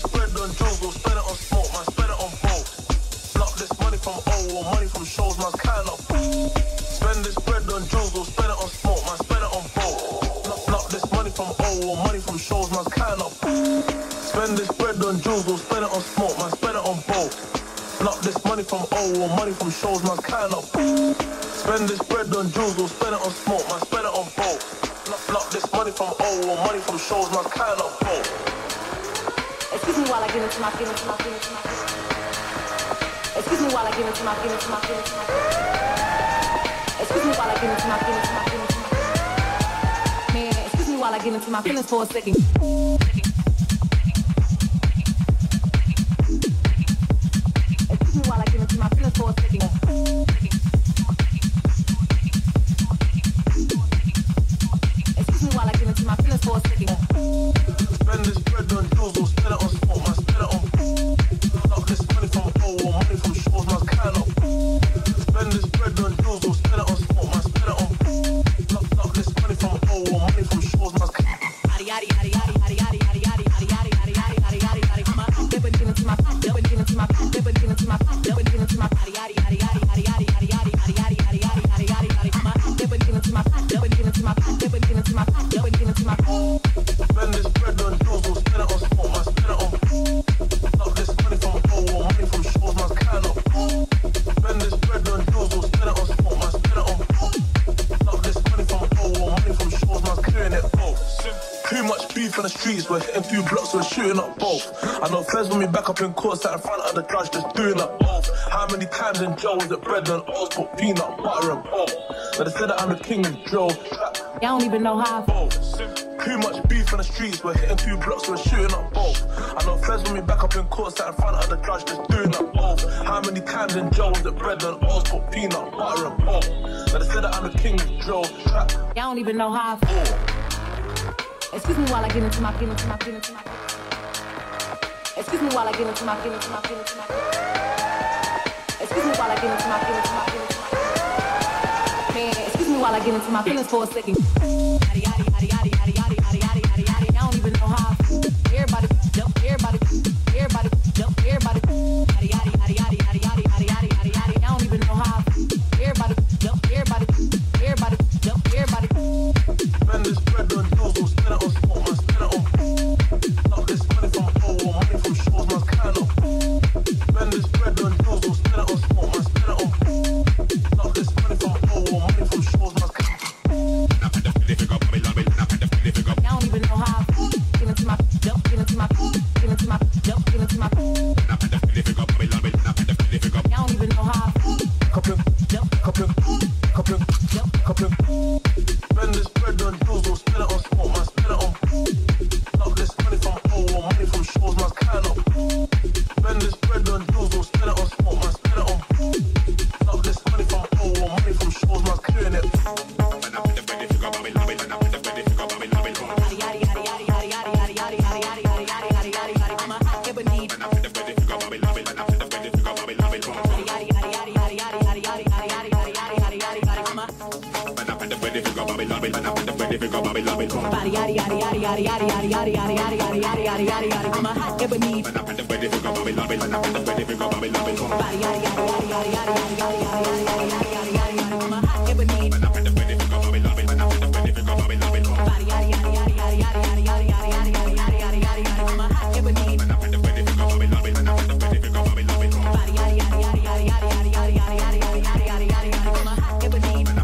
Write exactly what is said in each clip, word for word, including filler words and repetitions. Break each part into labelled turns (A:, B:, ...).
A: this bread on jewels, we'll spend it on smoke, man, spend it on both. Block this money from O or money from shows, man's kind of. Spend this bread on jewels, we'll spend it on smoke, man, spend it on both. Block, block this money from O or money from shows, man's kind of. Spend this bread on jewels, we'll spend it on smoke, man, spend it on both. Block this money from O or money from shows, man's kind of. Spend this bread on jewels, we'll spend it on smoke, man, spend it on both. Block, block this money from O or money from shows, man's kind of both.
B: Excuse me while I get into my feelings, my feelings, my feelings. Excuse me while I get into my feelings, my feelings, my feelings. Excuse me while I get into my feelings, my feelings, my feelings. Man, excuse me while I get into my feelings for a second. Excuse me while I get into my feelings for a second. Excuse me while I get into my feelings for a second.
A: Spend this bread on jewels, we'll spend it on smoke, man, spend it on. Block this money from O or money from shows, man's kind of. Spend this bread on jewels, we'll spend it on smoke, man, spend it on. Block, block this money from O or money from shows, man's kind of. Yadi yadi yadi yadi yadi yadi yadi yadi yadi yadi yadi yadi yadi yadi. Come on, they've been getting into my, they've been getting into my, they've been getting into my, they've been getting into my yadi yadi yadi yadi yadi yadi yadi yadi yadi yadi yadi yadi yadi yadi. Come on, they've been getting into my, they've been getting into my, they've been getting into my, they've been getting into my. Spend this bread on jewels, we'll spend it on smoke, man, spend it on. Block this money from O or money from shows, man's kind of. Spend this bread on jewels, we'll spend it on smoke, man, spend it on. Block this money from O or money from shows, man's clearing it both. Too much beef on the streets, we're hitting few blocks, we're shooting up both. I know feds want me back up in court, sat in front of the judge, just doing up both. How many times in jail was it bread and oats, put peanut butter and both? But they said that I'm the king of Joe.
B: I don't even know how I
A: both. Too much beef on the streets, we're hitting two blocks, we're shooting up both. I know feds want me back up in court, sat in front of the judge, just doing up both. How many times in jail was it bread and oats, put peanut butter and both? But they said that I'm the king of Joe.
B: I don't even know how I feel. Excuse me while I get into my feelings, into my feelings, into my feelings. Excuse me while I get into my feelings, into my feelings, into my feelings. Excuse me while I get into my feelings, into my feelings, into my feelings. Man, excuse me while I get into my feelings for a second. Yadi yadi yadi yadi yadi yadi yadi yadi yadi yadi. I don't even know how I feel. Everybody, jump, everybody, everybody, jump, everybody. Yadi yadi yadi yadi yadi yadi yadi yadi yadi yadi. I don't even know how I feel. Everybody, jump, everybody, everybody, jump, everybody.
A: Spend this bread on jewels, we'll spend it on smoke, man, spend it on. Block this money from O or money from shows, man's kind of. Spend this bread on jewels, we'll spend it on smoke, man, spend it on. Block this money from O or money from shows, man's kind of. I don't even know how I feel. Get into my, jump, get into my, get into my, jump, get into my. I don't even know how I feel. Couple, jump, couple, couple, jump, couple. Spend this bread on jewels, we'll spend it on smoke, man, spend it on. Block this money from O or money from shows, man's kind of. Spend this bread on jewels, we'll spend it on smoke, man, spend it on. Block this money from O or money from shows, man's clearing it.
B: Body yadi yadi yadi yadi yadi yadi yadi yadi yadi yadi yadi yadi yadi yadi. I'm a hot ebony. Body yadi yadi yadi yadi yadi yadi yadi yadi yadi yadi yadi. I'm a hot ebony. Body yadi yadi yadi yadi yadi yadi yadi yadi yadi yadi yadi yadi. I'm a hot ebony. Body yadi yadi yadi yadi yadi yadi yadi yadi yadi yadi. I'm a hot ebony. Body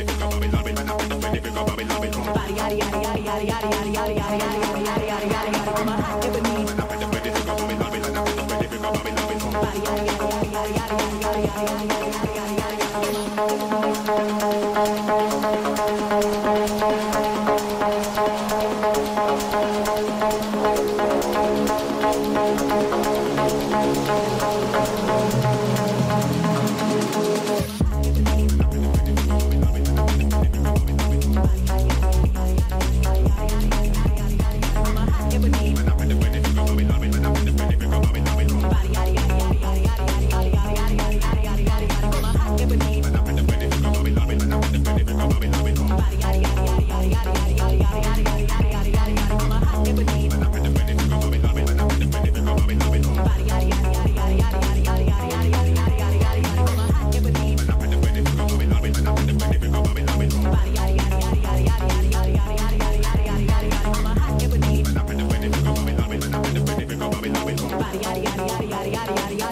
B: yadi yadi yadi yadi yadi yadi yadi yadi yadi yadi. I'm a hot ebony. Body yadi yadi yadi yadi yadi yadi yadi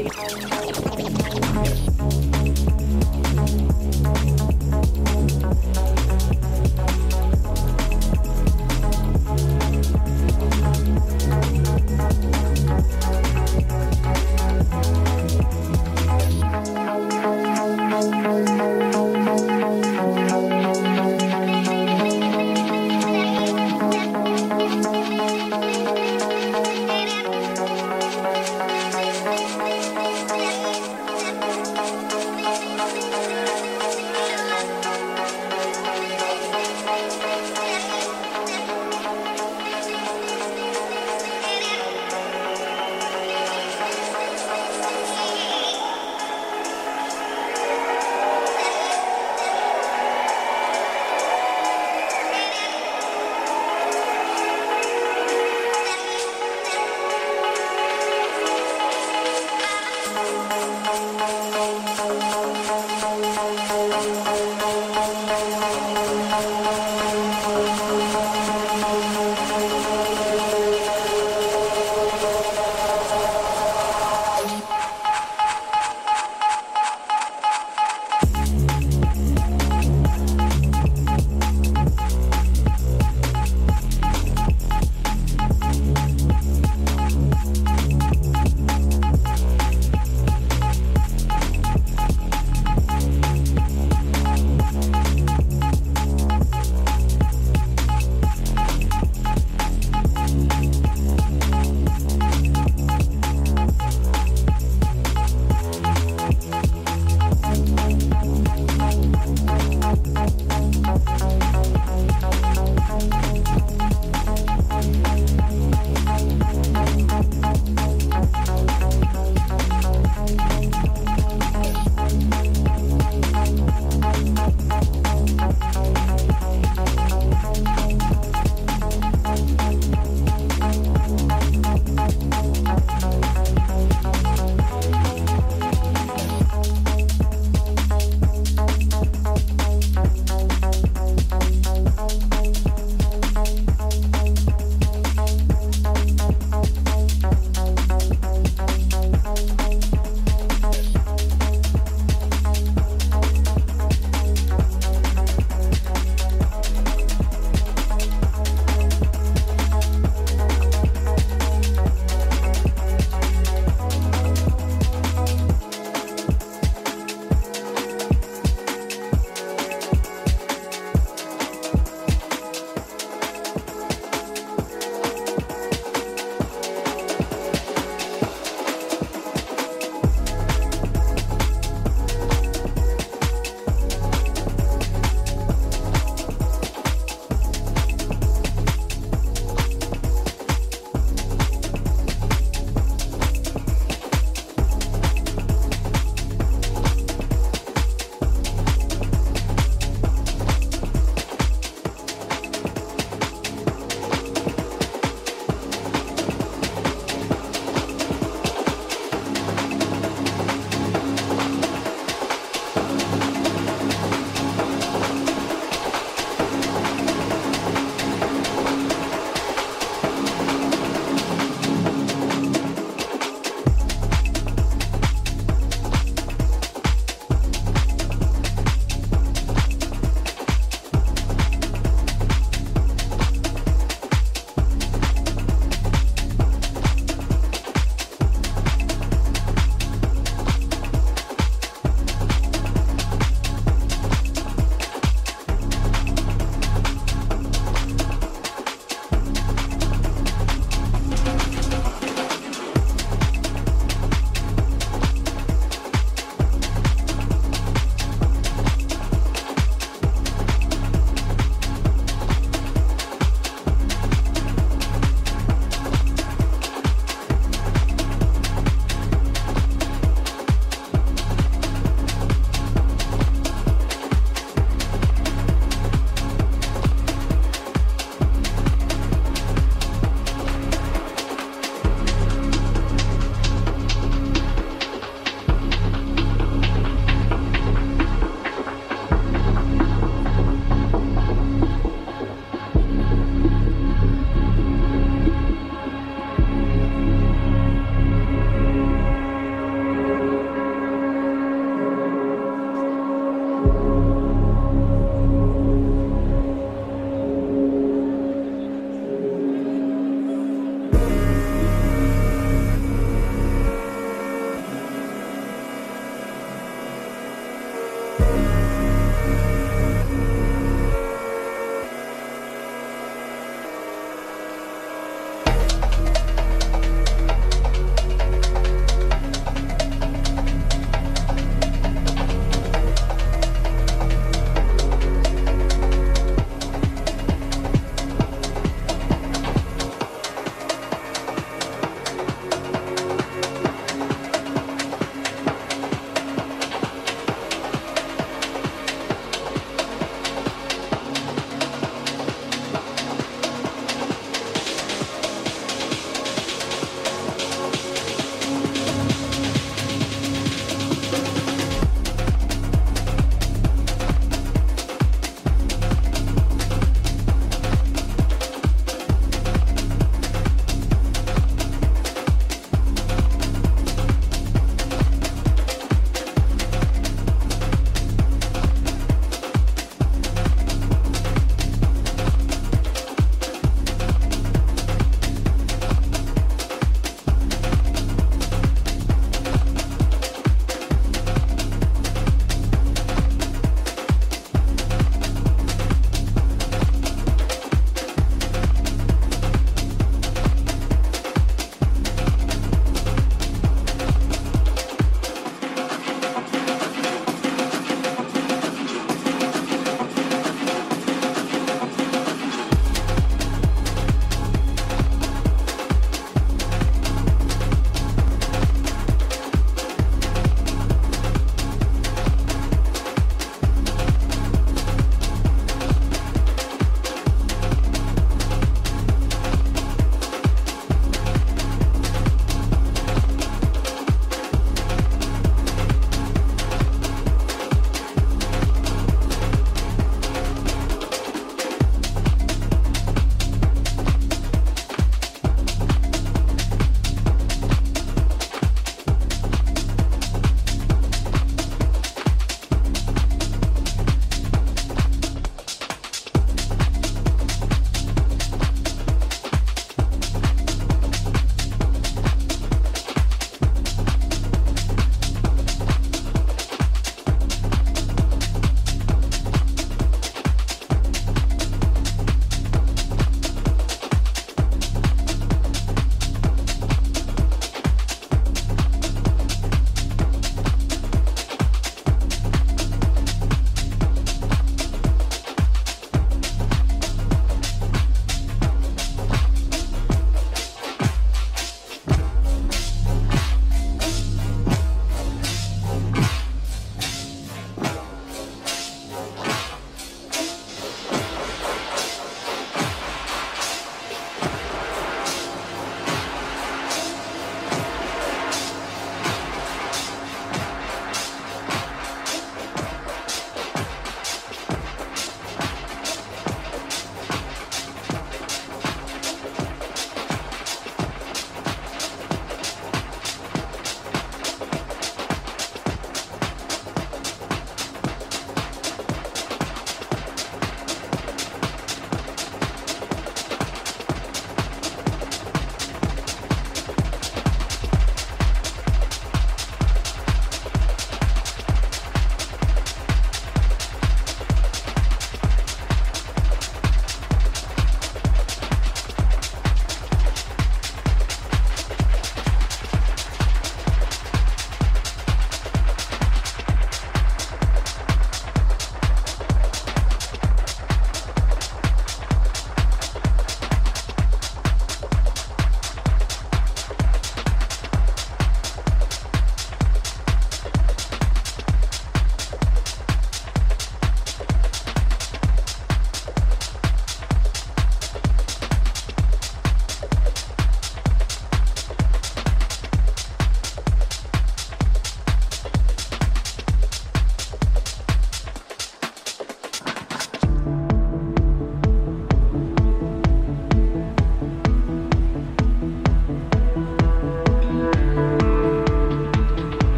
B: body.